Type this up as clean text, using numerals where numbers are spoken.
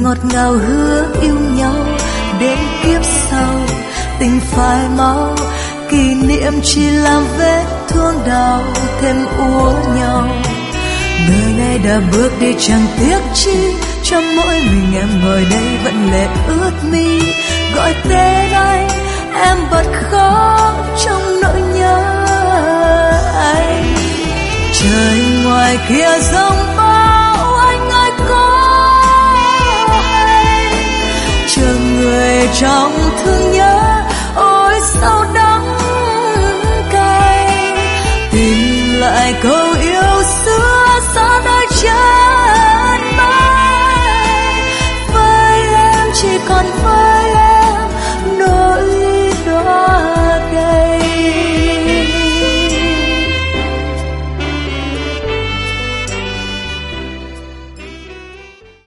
ngọt ngào hứa yêu nhau đến kiếp sau. Tình phai mau, kỷ niệm chỉ làm vết thương đau thêm úa nhau. Đời này đã bước đi chẳng tiếc chi, cho mỗi mình em ngồi đây vẫn lệ ướt mi. Gọi tên anh em bật khóc trong nỗi nhớ anh. Trời ngoài kia giông bão anh ơi có hay, chờ người trong